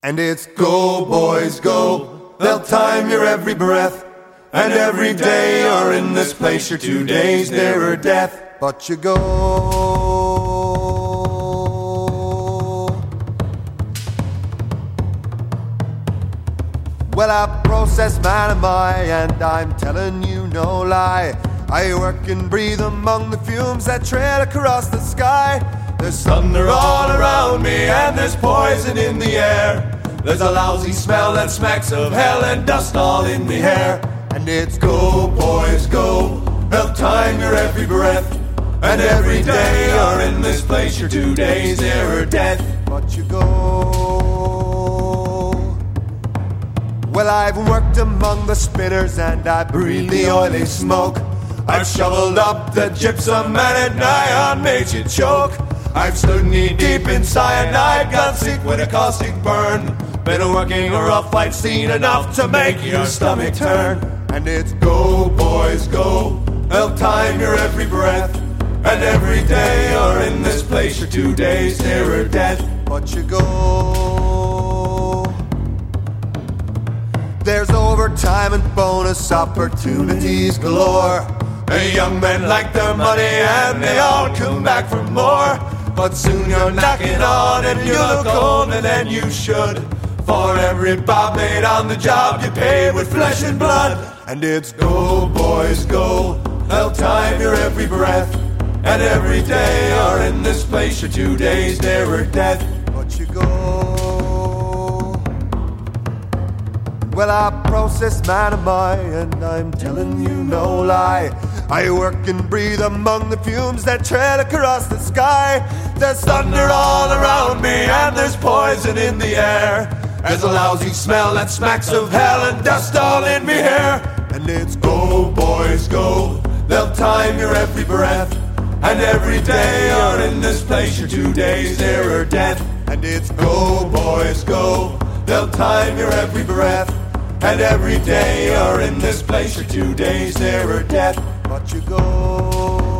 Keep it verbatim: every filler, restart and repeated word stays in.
And it's go, boys, go. They'll time your every breath. And every day you're in this place, you're two days nearer death. But you go. Well, a process man am I, and I'm telling you no lie. I work and breathe among the fumes that trail across the sky. There's thunder all around me, and there's poison in the air. There's a lousy smell that smacks of hell, and dust all in the hair. And it's go, boys, go. They'll time your every breath. And every day you're in this place, you're two days nearer death. But you go. Well, I've worked among the spinners, and I breathe the oily smoke. I've shoveled up the gypsum, and at nigh on made you choke. I've stood knee deep in cyanide, got sick with a caustic burn. Been working a rough fight scene enough to make your stomach turn. And it's go, boys, go. They'll time your every breath. And every day you're in this place, you're two days nearer death. But you go. There's overtime and bonus opportunities galore. Hey, young men like their money and they all come back for more. But soon you're knocking on and you look older than you should. For every bob made on the job you paid with flesh and blood. And it's go, boys, go. They'll time your every breath. And every day you're in this place, you're two days nearer death. But you go. Well, I process man am I, and I'm telling you no lie. I work and breathe among the fumes that trail across the sky. There's thunder all around me, and there's poison in the air. There's a lousy smell that smacks of hell, and dust all in me hair. And it's go, boys, go. They'll time your every breath. And every day you're in this place, you're two days nearer death. And it's go, boys, go. They'll time your every breath. And every day you're in this place, you're two days nearer death. But you go.